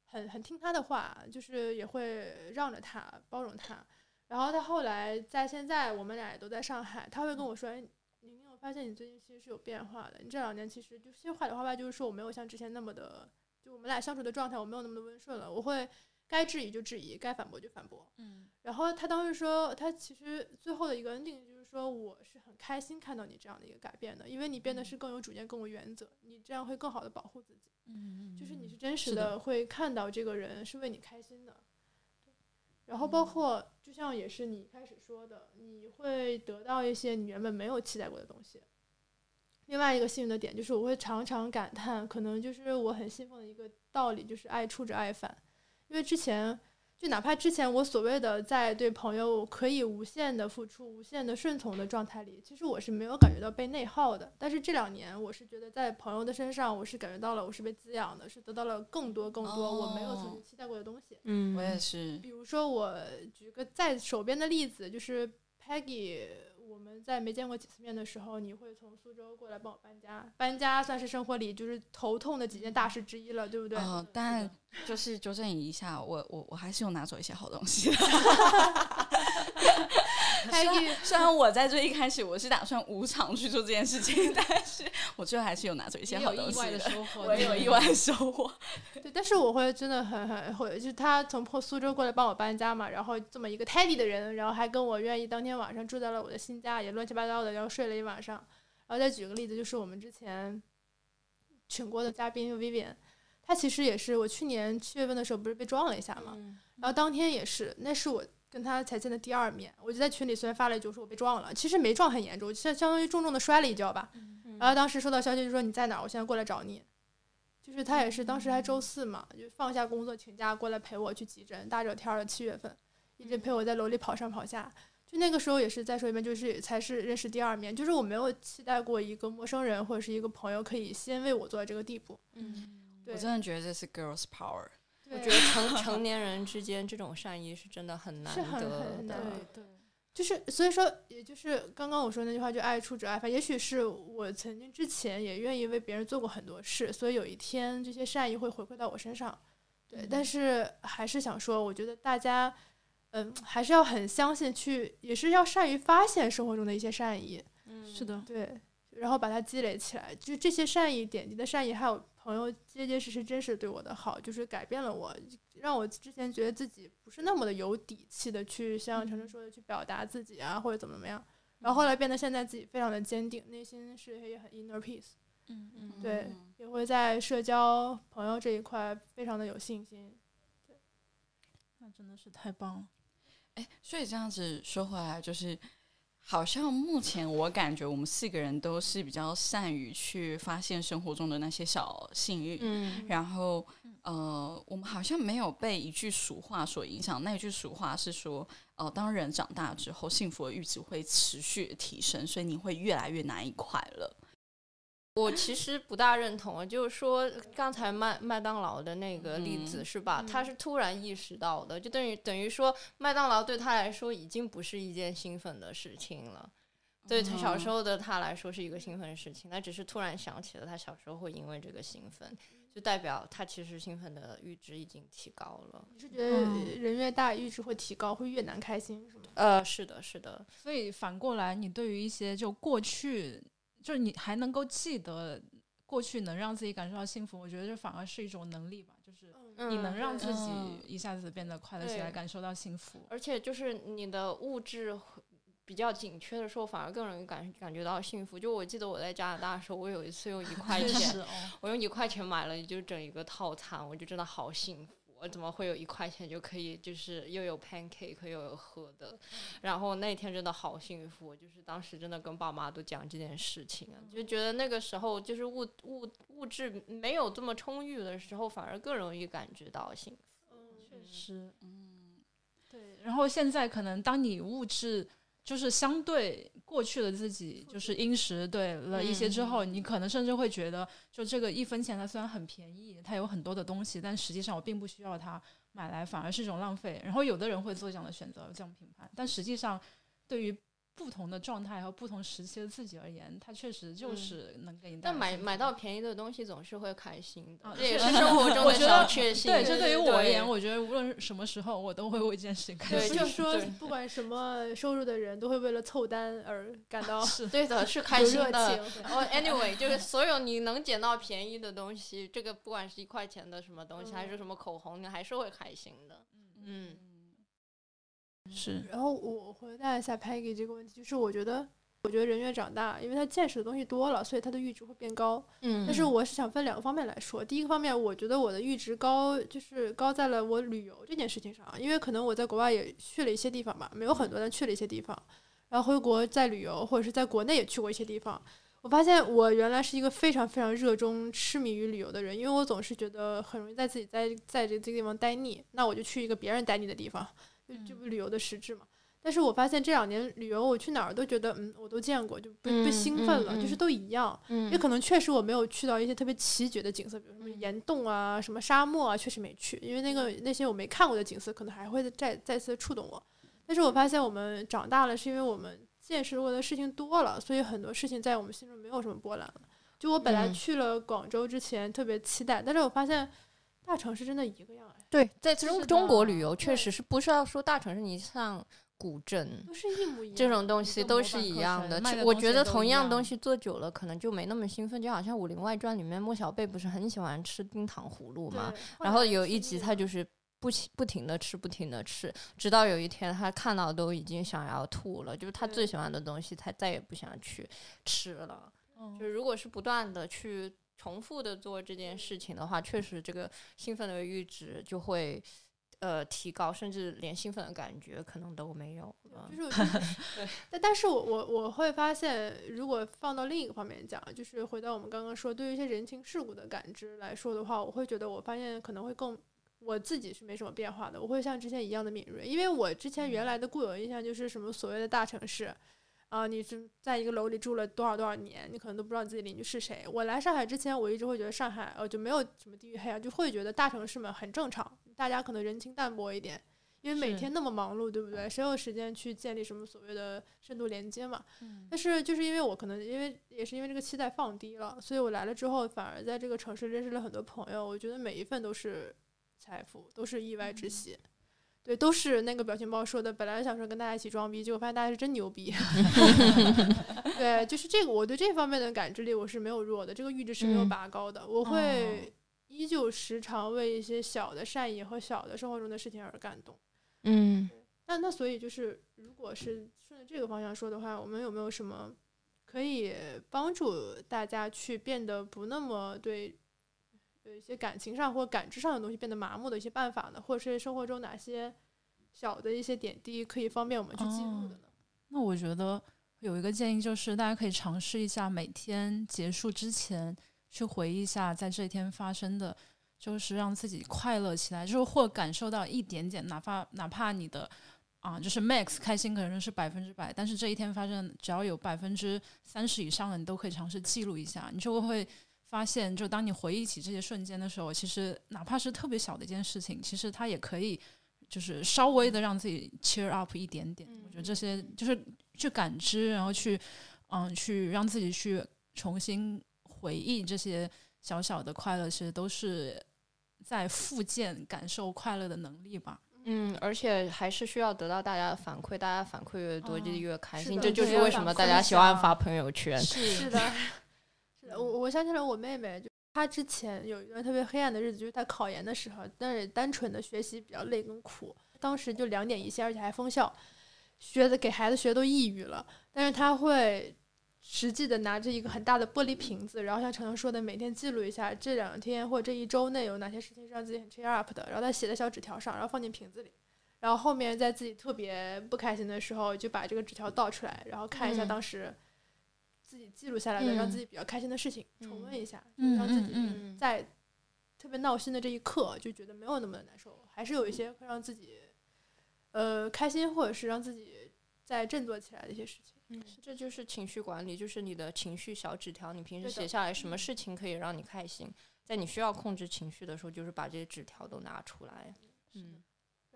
很很听他的话，就是也会让着他，包容他。然后他后来在现在我们俩也都在上海，他会跟我说，哎，宁宁，我发现你最近其实是有变化的，你这两年其实就些话里话外就是说我没有像之前那么的，就我们俩相处的状态我没有那么的温顺了，我会该质疑就质疑，该反驳就反驳。嗯，然后他当时说，他其实最后的一个 ending 就是说，我是很开心看到你这样的一个改变的，因为你变得是更有主见、更有原则，你这样会更好的保护自己。嗯，就是你是真实的会看到这个人是为你开心的。然后包括就像也是你开始说的，你会得到一些你原本没有期待过的东西。另外一个幸运的点就是我会常常感叹，可能就是我很信奉的一个道理，就是爱出者爱返。因为之前就哪怕之前我所谓的在对朋友可以无限的付出、无限的顺从的状态里，其实我是没有感觉到被内耗的。但是这两年我是觉得在朋友的身上，我是感觉到了我是被滋养的，是得到了更多更多我没有曾经期待过的东西。 嗯，我也是。 比如说我举个在手边的例子，就是 Peggy， 我们在没见过几次面的时候，你会从苏州过来帮我搬家，搬家算是生活里就是头痛的几件大事之一了，对不对？ 呃，但就是纠正一下，我我我还是有拿走一些好东西的。虽, 然虽然我在最一开始我是打算无偿去做这件事情，但是我最后还是有拿走一些好东西的。 有意外的收获， 我也有意外的收获。 对，但是我会真的很很会，就是他从苏州过来帮我搬家嘛，然后这么一个 Teddy 的人，然后还跟我愿意当天晚上住在了我的新家，也乱七八糟的，然后睡了一晚上。然后再举个例子，就是我们之前请过的嘉宾 Vivian， 他其实也是我去年七月份的时候不是被撞了一下嘛，嗯、然后当天也是，那是我跟他才见的第二面，我就在群里虽然发了一句说我被撞了，其实没撞很严重，相相当于重重的摔了一跤吧。嗯、然后当时收到消息就说你在哪儿，我现在过来找你。就是他也是当时还周四嘛，就放下工作请假过来陪我去急诊，大热天的七月份，一直陪我在楼里跑上跑下。就那个时候也是再说一遍，就是才是认识第二面，就是我没有期待过一个陌生人或者是一个朋友可以先为我做到这个地步。 嗯，对，我真的觉得这是 girls power。 我觉得成成年人之间这种善意是真的很难得的， 是很很难得。对，就是所以说，也就是刚刚我说那句话，就爱出者爱返。也许是我曾经之前也愿意为别人做过很多事，所以有一天这些善意会回馈到我身上。对，嗯、但是还是想说，我觉得大家。嗯，还是要很相信去，也是要善于发现生活中的一些善意。 嗯，是的， 对，然后把它积累起来。就这些善意、点滴的善意，还有朋友结结实实、真实对我的好，就是改变了我，让我之前觉得自己不是那么的有底气的去像程程说的去表达自己啊，或者怎么怎么样。然后后来变得现在自己非常的坚定，内心是也很 inner peace。嗯嗯，对，也会在社交朋友这一块非常的有信心。对， 那真的是太棒了。 哎，所以这样子说回来，就是好像目前我感觉我们四个人都是比较善于去发现生活中的那些小幸运，嗯，然后呃，我们好像没有被一句俗话所影响。那一句俗话是说，呃，当人长大之后，幸福的阈值会持续的提升，所以你会越来越难以快乐。 我其实不大认同，就是说刚才麦麦当劳的那个例子、嗯、是吧？他是突然意识到的，就等于等于说麦当劳对他来说已经不是一件兴奋的事情了。对他小时候的他来说是一个兴奋的事情，他只是突然想起了他小时候会因为这个兴奋，就代表他其实兴奋的阈值已经提高了。 你是觉得人越大阈值会提高，会越难开心是吗？ 呃，是的，是的。 所以反过来，你对于一些就过去。就是你还能够记得过去能让自己感受到幸福，我觉得这反而是一种能力吧，就是你能让自己一下子变得快乐起来，感受到幸福。 而且就是你的物质比较紧缺的时候，反而更容易感感觉到幸福。就我记得我在加拿大的时候，我有一次用一块钱，哦、我用一块钱买了就整一个套餐，我就真的好幸福。我怎么会有一块钱就可以就是又有 pancake 又有喝的，然后那天真的好幸福，就是当时真的跟爸妈都讲这件事情啊，就觉得那个时候就是物物物质没有这么充裕的时候，反而更容易感觉到幸福。 嗯，确实，嗯，对。然后现在可能当你物质就是相对过去的自己就是殷实对了一些之后、嗯、你可能甚至会觉得就这个一分钱它虽然很便宜，它有很多的东西，但实际上我并不需要它买来，反而是一种浪费。然后有的人会做这样的选择，这样评判，但实际上对于不同的状态和不同时期的自己而言，它确实就是能给你带来、 嗯。但买买到便宜的东西总是会开心的， 啊、 这也是生活中的小确幸。 对，这对于我而言，我觉得无论什么时候，我都会为这件事情开心。 就是说，不管什么收入的人，都会为了凑单而感到是对的，是开心的。哦、oh, ，anyway， 就是所有你能捡到便宜的东西，这个不管是一块钱的什么东西，嗯、还是什么口红，你还是会开心的。嗯。嗯是， 然后我回答一下 Peggy 这个问题，就是我觉得，我觉得人越长大，因为他见识的东西多了，所以他的阈值会变高。 嗯， 但是我是想分两个方面来说。第一个方面，我觉得我的阈值高，就是高在了我旅游这件事情上，因为可能我在国外也去了一些地方吧，没有很多，但去了一些地方。然后回国再旅游，或者是在国内也去过一些地方。我发现我原来是一个非常非常热衷痴迷于旅游的人，因为我总是觉得很容易在自己在在这个地方待腻，那我就去一个别人待腻的地方。这不旅游的实质嘛？但是我发现这两年旅游，我去哪儿都觉得，嗯，我都见过，就不不兴奋了， 嗯嗯嗯、 就是都一样。 嗯， 也可能确实我没有去到一些特别奇绝的景色，比如什么岩洞啊、什么沙漠啊，确实没去，因为那个那些我没看过的景色，可能还会再再次触动我。但是我发现我们长大了，是因为我们见识过的事情多了，所以很多事情在我们心中没有什么波澜了。就我本来去了广州之前特别期待，嗯、但是我发现。大城市真的一个样哎， 对，在中中国旅游确实是不是要说大城市，你像古镇都是一模一样， 这种东西都是一样的。我觉得同样东西做久了，可能就没那么兴奋。就好像《武林外传》里面莫小贝不是很喜欢吃冰糖葫芦嘛，然后有一集他就是不不停的吃，不停的吃，直到有一天他看到都已经想要吐了，就是他最喜欢的东西，他再也不想去吃了。就如果是不断的去。重复的做这件事情的话，确实这个兴奋的阈值就会呃提高，甚至连兴奋的感觉可能都没有了。 就是，但但是我我我会发现，如果放到另一个方面讲，就是回到我们刚刚说，对于一些人情世故的感知来说的话，我会觉得我发现可能会更。我自己是没什么变化的，我会像之前一样的敏锐，因为我之前原来的固有印象就是什么所谓的大城市。啊、呃，你是在一个楼里住了多少多少年，你可能都不知道自己邻居是谁。我来上海之前，我一直会觉得上海呃就没有什么地域黑啊，就会觉得大城市们很正常，大家可能人情淡薄一点，因为每天那么忙碌，对不对？谁有时间去建立什么所谓的深度连接嘛？嗯、但是就是因为我可能因为也是因为这个期待放低了，所以我来了之后，反而在这个城市认识了很多朋友，我觉得每一份都是财富，都是意外之喜。嗯对，都是那个表情包说的。本来想说跟大家一起装逼，结果发现大家是真牛逼。对，就是这个，我对这方面的感知力我是没有弱的，这个阈值是没有拔高的。嗯、我会依旧时常为一些小的善意和小的生活中的事情而感动。 嗯， 那那所以就是，如果是顺着这个方向说的话，我们有没有什么可以帮助大家去变得不那么对？有一些感情上或感知上的东西变得麻木的一些办法呢，或者是生活中哪些小的一些点滴可以方便我们去记录的呢？哦、 那我觉得有一个建议就是，大家可以尝试一下每天结束之前去回忆一下在这一天发生的，就是让自己快乐起来，就是或感受到一点点，哪怕哪怕你的啊，就是 max 开心可能是百分之百，但是这一天发生只要有百分之三十以上的，你都可以尝试记录一下，你就会。发现就当你回忆起这些瞬间的时候，其实哪怕是特别小的一件事情，其实它也可以就是稍微的让自己 cheer up 一点点。嗯、我觉得这些就是去感知，然后去嗯去让自己去重新回忆这些小小的快乐，其实都是在复健感受快乐的能力吧。 嗯，而且还是需要得到大家的反馈，大家反馈越多就越开心， 哦、 这就是为什么大家喜欢发朋友圈。 是是的。我我想起来我妹妹，就她之前有一段特别黑暗的日子，就是她考研的时候，但是单纯的学习比较累跟苦，当时就两点一线，而且还封校，学的给孩子学都抑郁了。但是她会实际的拿着一个很大的玻璃瓶子，然后像程程说的，每天记录一下这两天或这一周内有哪些事情是让自己很 cheer up 的，然后她写在小纸条上，然后放进瓶子里，然后后面在自己特别不开心的时候就把这个纸条倒出来，然后看一下当时。自己记录下来的、嗯、让自己比较开心的事情、嗯、重温一下、嗯、让自己在特别闹心的这一刻就觉得没有那么难受，还是有一些会让自己呃开心或者是让自己再振作起来的一些事情。 嗯，这就是情绪管理，就是你的情绪小纸条，你平时写下来什么事情可以让你开心，在你需要控制情绪的时候就是把这些纸条都拿出来。嗯，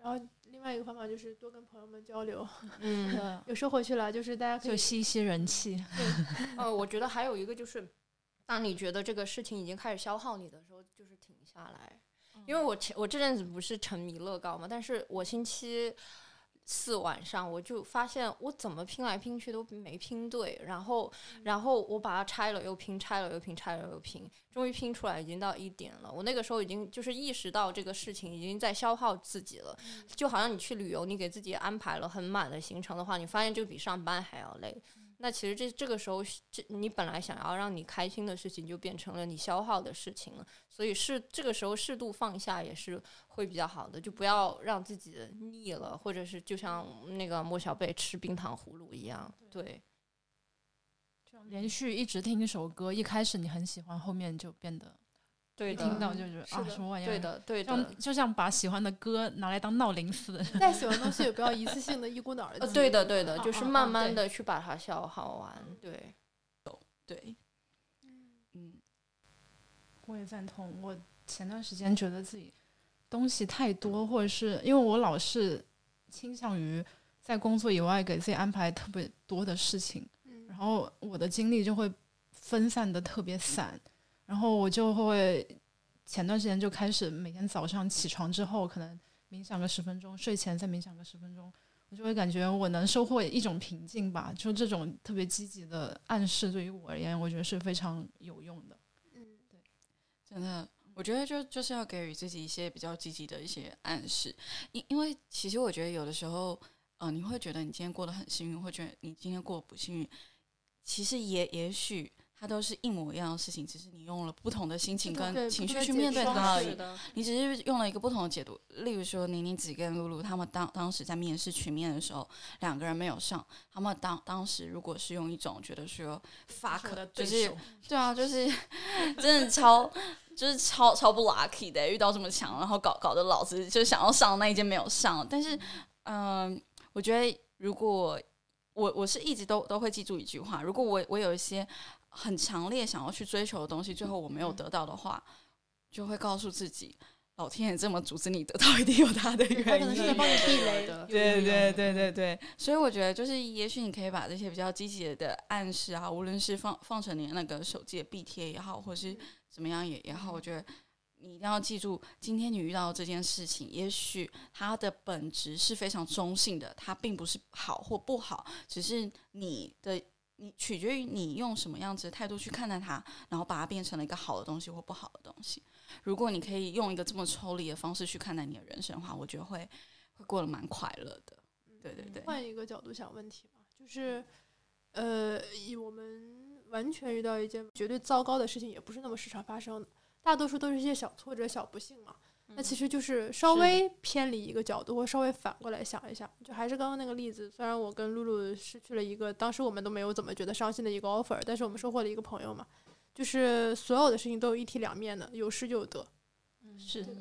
然后另外一个方法就是多跟朋友们交流， 嗯， 有时候回去了，就是大家可以就吸一吸人气。 呃，我觉得还有一个就是，当你觉得这个事情已经开始消耗你的时候，就是停下来。因为我前我这阵子不是沉迷乐高嘛，但是我星期四晚上我就发现我怎么拼来拼去都没拼对，然后然后我把它拆了又拼，拆了又拼，拆了又拼，终于拼出来，已经到一点了。我那个时候已经就是意识到这个事情已经在消耗自己了，就好像你去旅游，你给自己安排了很满的行程的话，你发现这个比上班还要累。那其实这这个时候，这你本来想要让你开心的事情，就变成了你消耗的事情了。所以是这个时候适度放下也是会比较好的，就不要让自己腻了，或者是就像那个莫小贝吃冰糖葫芦一样。对， 就连续一直听一首歌，一开始你很喜欢，后面就变得对的， 一听到就觉得啊什么玩意儿， 对的对的， 就像就像把喜欢的歌拿来当闹铃似的。 再喜欢的东西也不要一次性的一股脑的、 呃。对的对的，就是慢慢的啊啊啊去把它消耗完。对对，嗯， 我也赞同。我前段时间觉得自己东西太多，或者是因为我老是倾向于在工作以外给自己安排特别多的事情， 嗯、 然后我的精力就会分散的特别散。然后我就会前段时间就开始每天早上起床之后可能冥想个十分钟，睡前再冥想个十分钟，我就会感觉我能收获一种平静吧。就这种特别积极的暗示对于我而言，我觉得是非常有用的。 嗯， 对，真的，我觉得就就是要给予自己一些比较积极的一些暗示，因因为其实我觉得有的时候，呃，你会觉得你今天过得很幸运，会觉得你今天过得不幸运，其实也也许它都是一模一样的事情，只是你用了不同的心情跟情绪去面对它而已。你只是用了一个不同的解读。例如说，宁宁子跟露露他们当当时在面试群面的时候，两个人没有上，他们当当时如果是用一种觉得说 fuck， 就是对啊，就是真的超就是超超不 lucky 的，遇到这么强，然后搞搞得老子就想要上那一间没有上。但是，嗯、呃，我觉得如果我我是一直都都会记住一句话，如果我我有一些很强烈想要去追求的东西，最后我没有得到的话，就会告诉自己，老天爷这么阻止你得到，一定有他的原因， 他可能是在帮你避雷的。 对对对对对，所以我觉得就是也许你可以把这些比较积极的暗示啊，无论是放放成你的那个手机的壁贴也好，或是怎么样也也好，我觉得你一定要记住，今天你遇到这件事情，也许它的本质是非常中性的，它并不是好或不好，只是你的你取决于你用什么样子的态度去看待它，然后把它变成了一个好的东西或不好的东西。如果你可以用一个这么抽离的方式去看待你的人生的话，我觉得会会过得蛮快乐的。对对对。 换一个角度想问题吧，就是呃，我们完全遇到一件绝对糟糕的事情，也不是那么时常发生的，大多数都是一些小挫折、小不幸嘛。那其实就是稍微偏离一个角度，或稍微反过来想一想，就还是刚刚那个例子。虽然我跟露露失去了一个当时我们都没有怎么觉得伤心的一个 offer， 但是我们收获了一个朋友嘛。就是所有的事情都有一体两面的，有失就有得。 嗯，是的。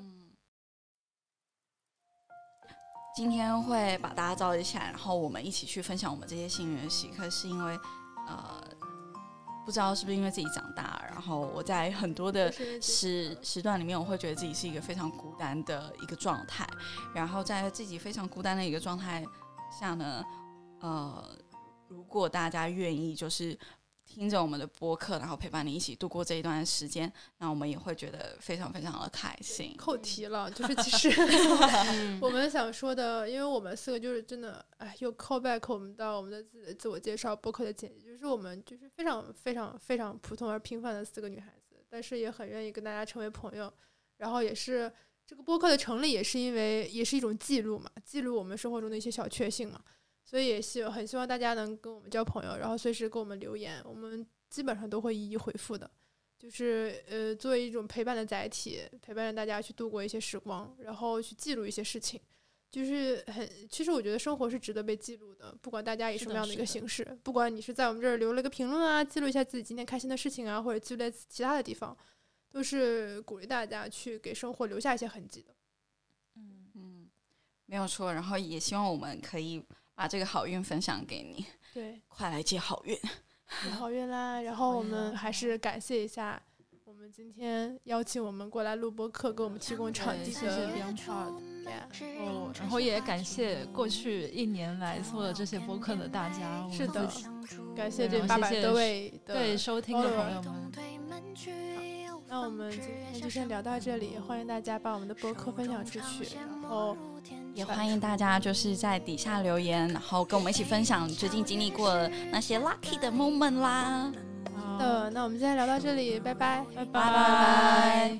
今天会把大家召集起来，然后我们一起去分享我们这些幸运的时刻，是因为呃。不知道是不是因为自己长大，然后我在很多的时时段里面，我会觉得自己是一个非常孤单的一个状态。然后在自己非常孤单的一个状态下呢，呃，如果大家愿意就是听着我们的播客，然后陪伴你一起度过这一段时间，那我们也会觉得非常非常的开心。 扣题了，就是其实我们想说的，因为我们四个就是真的，哎，又 call back 我们到我们的自自我介绍播客的简介，就是我们就是非常非常非常普通而平凡的四个女孩子，但是也很愿意跟大家成为朋友。然后也是这个播客的成立，也是因为也是一种记录嘛，记录我们生活中的一些小确幸嘛。所以也希很希望大家能跟我们交朋友，然后随时给我们留言，我们基本上都会一一回复的。就是呃，作为一种陪伴的载体，陪伴着大家去度过一些时光，然后去记录一些事情。就是很，其实我觉得生活是值得被记录的，不管大家以什么样的一个形式，不管你是在我们这儿留了个评论啊，记录一下自己今天开心的事情啊，或者记录在其他的地方，都是鼓励大家去给生活留下一些痕迹的。 嗯嗯，没有错。然后也希望我们可以把这个好运分享给你， 对， 快来接好运， 好运啦！然后我们还是感谢一下我们们今天邀请我们过来录播课，给我们提供场地， 谢谢 Beyond Pod。哦，然后也感谢过去一年来做的这些播客的大家。 是的，感谢这八百多位的对收听的朋友们。 那我们今天就先聊到这里，欢迎大家把我们的播客分享出去，然后也欢迎大家就是在底下留言，然后跟我们一起分享最近经历过的那些 lucky 的 moment 啦。 好的，那我们今天聊到这里，拜拜， 拜拜。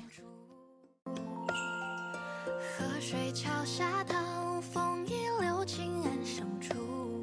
河水桥下，唐风一流，轻安生出